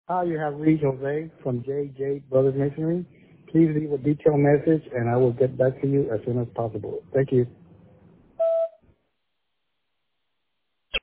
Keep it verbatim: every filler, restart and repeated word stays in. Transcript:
Hi, you have reached Jose from J J Brothers Masonry. Please leave a detailed message and I will get back to you as soon as possible. Thank you.